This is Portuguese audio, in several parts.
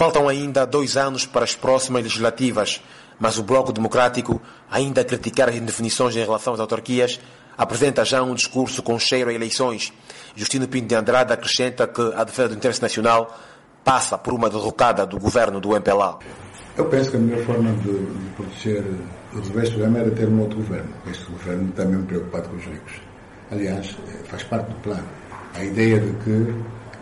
Faltam ainda 2 anos para as próximas legislativas, mas o Bloco Democrático, ainda a criticar as indefinições em relação às autarquias, apresenta já um discurso com cheiro a eleições. Justino Pinto de Andrade acrescenta que a defesa do interesse nacional passa por uma derrocada do governo do MPLA. Eu penso que a melhor forma de proteger o resto do problema era ter um outro governo. Este governo está mesmo preocupado com os ricos. Aliás, faz parte do plano. A ideia de que,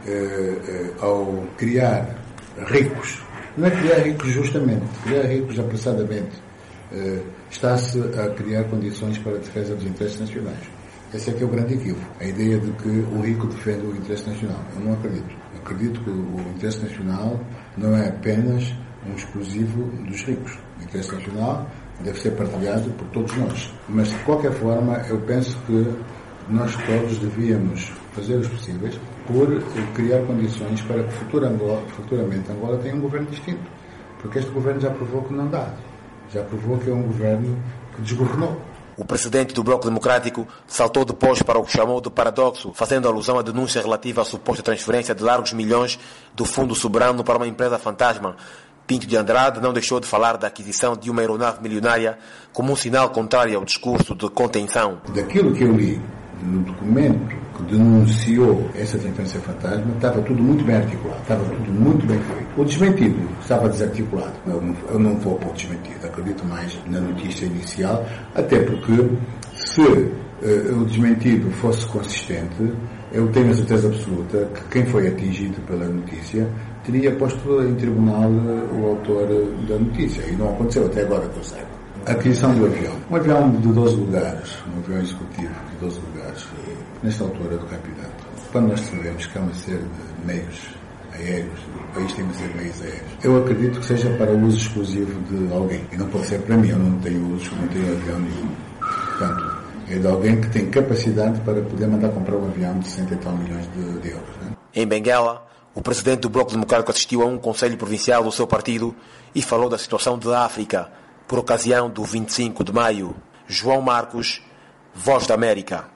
ao criar ricos, não é criar ricos justamente, criar ricos apressadamente, está-se a criar condições para a defesa dos interesses nacionais. Esse é que é o grande equívoco. A ideia de que o rico defende o interesse nacional. Eu não acredito. Eu acredito que o interesse nacional não é apenas um exclusivo dos ricos. O interesse nacional deve ser partilhado por todos nós. Mas, de qualquer forma, eu penso que nós todos devíamos fazer os possíveis por criar condições para que futuramente Angola tenha um governo distinto. Porque este governo já provou que não dá. Já provou que é um governo que desgovernou. O presidente do Bloco Democrático saltou depois para o que chamou de paradoxo, fazendo alusão à denúncia relativa à suposta transferência de largos milhões do Fundo Soberano para uma empresa fantasma. Pinto de Andrade não deixou de falar da aquisição de uma aeronave milionária como um sinal contrário ao discurso de contenção. Daquilo que eu li no documento que denunciou essa transferência fantasma, estava tudo muito bem articulado, estava tudo muito bem feito. O desmentido estava desarticulado. Eu não vou para o desmentido, acredito mais na notícia inicial, até porque se o desmentido fosse consistente, eu tenho a certeza absoluta que quem foi atingido pela notícia teria posto em tribunal o autor da notícia, e não aconteceu até agora que eu saiba. A aquisição do avião. Um avião de 12 lugares, um avião executivo de 12 lugares, nesta altura do campeonato. Quando nós sabemos que há uma série de meios aéreos, o país tem uma série de meios aéreos, eu acredito que seja para uso exclusivo de alguém. E não pode ser para mim, eu não tenho uso, não tenho avião nenhum. Portanto, é de alguém que tem capacidade para poder mandar comprar um avião de 60 e tal milhões de euros. Né? Em Benguela, o presidente do Bloco Democrático assistiu a um conselho provincial do seu partido e falou da situação da África, por ocasião do 25 de maio. João Marcos, Voz da América.